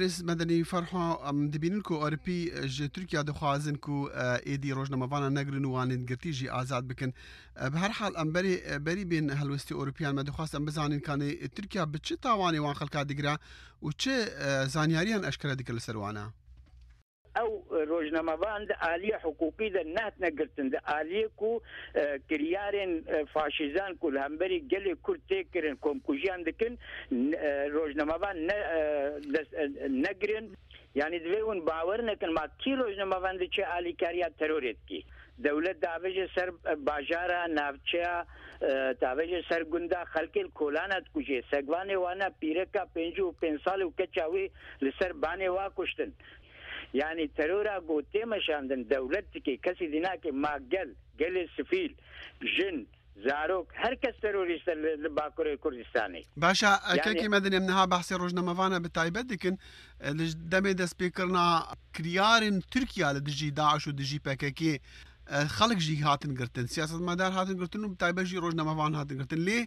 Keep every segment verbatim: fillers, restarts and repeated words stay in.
برز مدنی فرحا دبینن کو آرپی ج ترکیا دخوازن کو ایدی روزنامه‌وان نگرن وانین گرتی جی آزاد بکن. به هر حال ام بری بری بین هلوستی اروپیان ما دخواستم بزانین کانی ترکیا بچه تاوانی وان خلقا دیگرا و چه زانیاریان اشکال دیگر لسروانا او روزنامه‌وان د عالی حقوقی د نهت نگرتن د عالی کو کریارن فاشیزان کول همبری گلی کورت تکرن کومکوجان دکن روزنامه‌وان نگرن یعنی دوون باور نکن ما کی روزنامه‌وان د چه عالی کاریا تروریت کی دولت داوج سر باجارا ناوچا داوج سر گندا خلکل کولانت کوجه سگوانه وانا پیرکا پنجو پنسالو کچاوی لسر بانه وا کشتن يعني ترورا قوتي مشاندن دولتك كسي ديناك ما قل قل سفيل جن زاروك هر كس تروريست باكوري كردستاني باشا يعني كي مدني منها بحث روزنامه‌وان بتايبت دكن دمي د سبيكرنا كريارن تركيا لدجي داعش ودجي بككي خلق جي هاتن قرتن سياسة مدار هاتن قرتن وبتايبه جي روزنامه‌وان هاتن قرتن ليه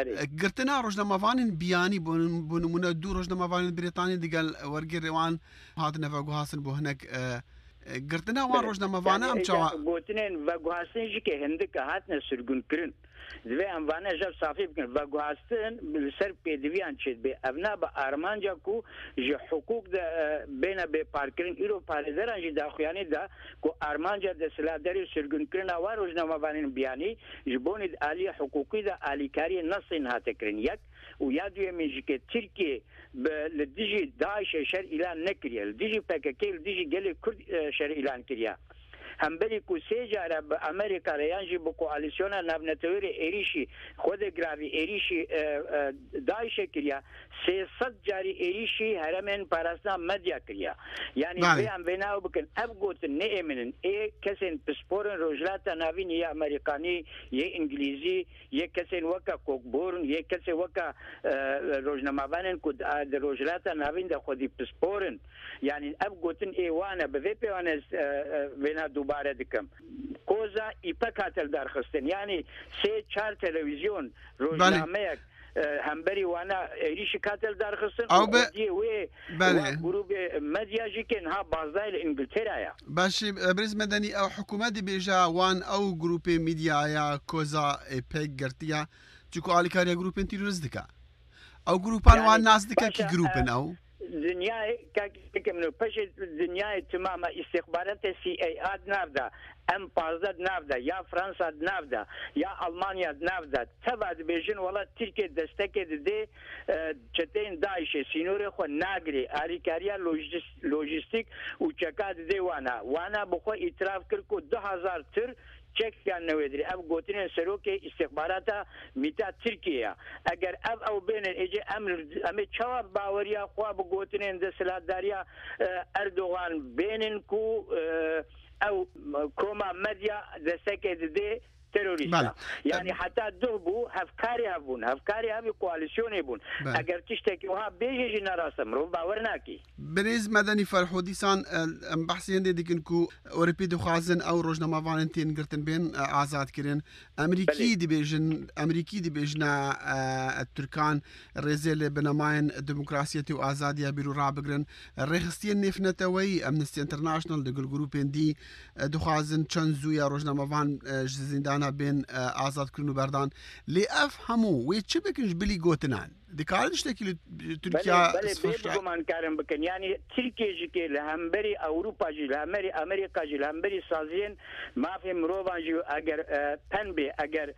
قرتنا روزنامه‌وان بياني بونمونا دو روزنامه‌وان بريطاني دقال ورقي روان هاتن فاقو هاسن بو هناك قرتنا وان روزنامه‌وان ام چوا قوتنين فاقو هاسن جي كي هندك هاتن سرگون کرن دوی اموانه جب صافی بکن و گوهستن سر پیدویان چید به ابنا با ارمانجا کو جی حقوق ده بین به پارکرین ایرو پاریدران جی داخویانی ده کو ارمانجا ده سلادری سرگون کرن و روزنامه‌وانین بیانی جبونید عالی حقوقی ده عالی کاری نصین هاته کرن یک و یادوی میجی که ترکیه لدیجی داعش شر اعلان نکریه لدیجی پککی لدیجی گلی کرد شر اعلان کریه همبری کو سه جاره به امریکا ریانجی با کوالیسیون نبنتویر ایریشی خود گراوی ایریشی داعش کریا سیصد جاری ایریشی هرمن پاراسنا مدیا کریا یعنی به هم بناو بکن اب گوت نه امنن ای کسین پسپورن روجلاتا ناوین یا امریکانی یا انگلیزی یا کسین وکا کوکبورن یا کسین وکا روزنامه‌وانن کو د روجلاتا ناوین د خودی پسپورن یعنی اب گوتن ایوانه به پیوانه بنا دوباره دکم کوزا ایپکاتل درخستن یعنی سه چهار تلویزیون روزنامه همبری وانا ایریش کاتل درخستن او به بله گروه مدیا جی که انها بازدار انگلترا یا باشه برز مدنی او حکومت بیجا وان او گروه مدیا یا کوزا ایپک گرتیا چکو آلیکاریا گروه تیروریست دکا او گروپان وان ناس دکا کی گروپن او دنیای که منو پش دنیای تمام استخبارات سی ای اد نافدا ام پازد نافدا یا فرانسا نافدا یا المانیا نافدا تبعد بیژن ولا ترکیه دستک ده چتین داعش سینور خو ناگری الیکاریا لوجستیک او چکاد ده وانا وانا بخو اعتراف کړ کو دو هزار تر چک کن نویدری اب گوتین سروک استخبارات میتا ترکیه اگر اب او بین ایجی امر امی چواب باوریا خواب گوتین دستلاتداریا اردوغان بینن کو او کوما مدیا دستک ده تروریستا یعنی حتی دو بو هفکاری هبون هفکاری همی کواليسيوني بون اگر تشتكي وها بيجي نراسم رو باور ناكي بريز مدني فرحودي سان بحثين دي ديكنكو اوربي دو خازن او روزنامه‌وان تين گرتن بين آزاد كرين امريكي دي بيجن امريكي دي بيجنا التركان ريزل بنماين ديمقراطيه و ازاديه بيرو رابگرن رخصتين نفنتوي امنستي انترناشنال دي جروبين دي دو خازن چنزو يا روزنامه‌وان زندان بين آزاد كرنو بردان لأفهموا ويتش بكنش بلي قوتنان دي كاردش تاكي تركيا بلي بلي بمان كارم بكن يعني تركيا جي لهمبري أوروبا جي لهمبري أمريكا جي لهمبري سازين ما في مروبان جي أجر بنبي أجر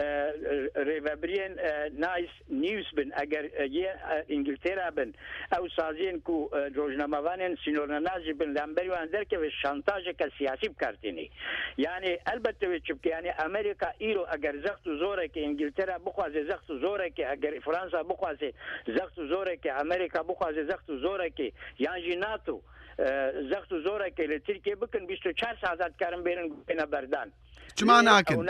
ريفابرين نايس نيوز بن أجر يه إنجلترا بن أو سازين كو روزنامه‌وان سينورنا ناجي بن لهمبري واندر كي شانتاج كسياسي بكارتيني يعني البته ويتشبك يعني أمريكا إيرو أجر زخت زوره كي إنجلترا بخواز زخت زوره كي أجر فرنسا بخواز زخت زوره كي أمريكا بخواز زخت زوره كي يعني ناتو زخت زوره كي لتركيا بكن بیست و چهار ساعت کارم بيرن بين بردان چما ناکن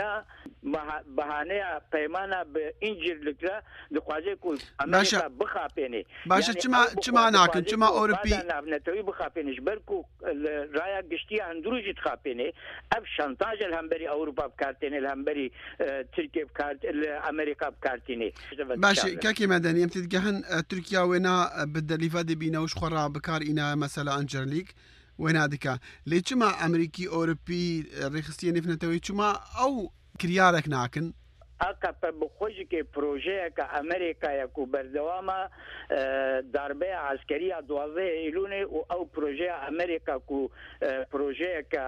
بهانه پیمانه به اینجر لکلا دخوازه کو امریکا بخاپینه باشه چما چما ناکن چما اوروبی نتوی بخاپینش برکو رایا گشتی اندروج تخاپینه اب شانتاج الهمبری اوروبا بکارتینه الهمبری ترکیه بکارت امریکا بکارتینه باشه كاكي مدني امتى تجهن تركيا وينا بالدليفة دي بينا وش خرا بكار إنا مثلا أنجرليك وينا دكا ليش ما أمريكي أوروبي رخصتين فنتوي شما أو كريارك ناكن اکا بخوجی که پروژه که امریکا یکو بردوامه ضربه عسکری دوازده ایلونه او پروژه امریکا کو پروژه که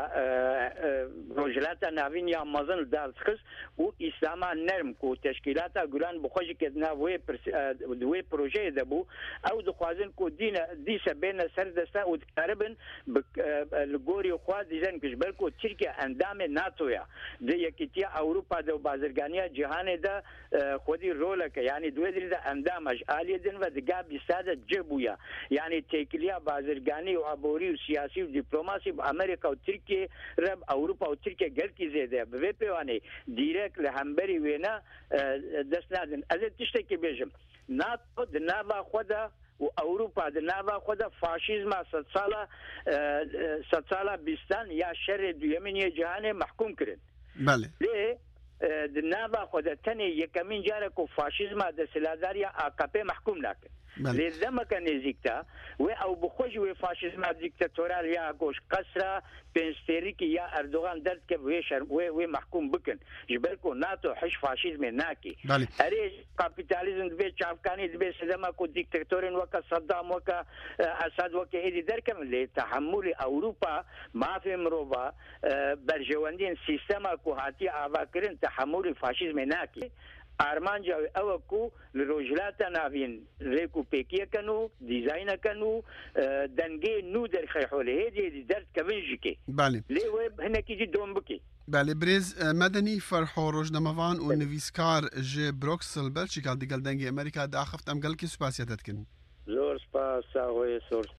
روجلات ناوین یا مازن دارت خس و اسلاما نرم کو تشکیلات گلان بخوجی که نوی دوی پروژه دبو او دخوازن کو دین دیسه بین سردسته و تقربن لگوری خواز دیزن کشبر کو ترکیه اندام ناتویا ده یکیتیا اوروپا ده بازرگانیا جهان ده خودی رولك يعني دويدري ده اندامج آليدن و دقاب بسادة جبويا يعني تيكليا بازرگاني و عبوري و سياسي و دبلوماسي بأمريكا و تركيا رب أوروبا و تركيا قلقي زيده بوي بيواني ديريك لهمبري وينا دستنادن ازل تشتكي بيجم ناتو دنابا خودا و اوروپا د ناوا خود فاشیزم ست ساله ست ساله بیستان یا شر دویمین جهان محکوم کرد بله لی د ناوا خود تنی یکمین جاره کو فاشیزم د سلاداریا آکاپی محکوم نکرد لذا كان نزيكتا و او بخوج و فاشيزم ديكتاتورال يا غوش قصرة بنستيريكي يا اردوغان درت كيف ويشر و محكوم بكن جبركو ناتو حش فاشيزم ناكي اريش كابيتاليزم دبي شافكاني دبي سدما كو ديكتاتورين وكا صدام وكا اسد وكا ايدي دركم لتحمل اوروبا ما في مروبا برجواندين سيستما كو هاتي افاكرين تحمل فاشيزم ناكي آرمانجا او کو لروجلات ناوین ریکو پیکیه کنو دیزاین کنو دنگی نو در خیحوله هدی درد کبنجی که بله لیوه هنکی جی دوم بکی بله بريز مدني فرحو روجنامافان و نویسکار جي بروكسل بلشيكا دي قال دنگي امريكا دا خفت ام قال كي سباسياتتكن زور سپاس ساوي سور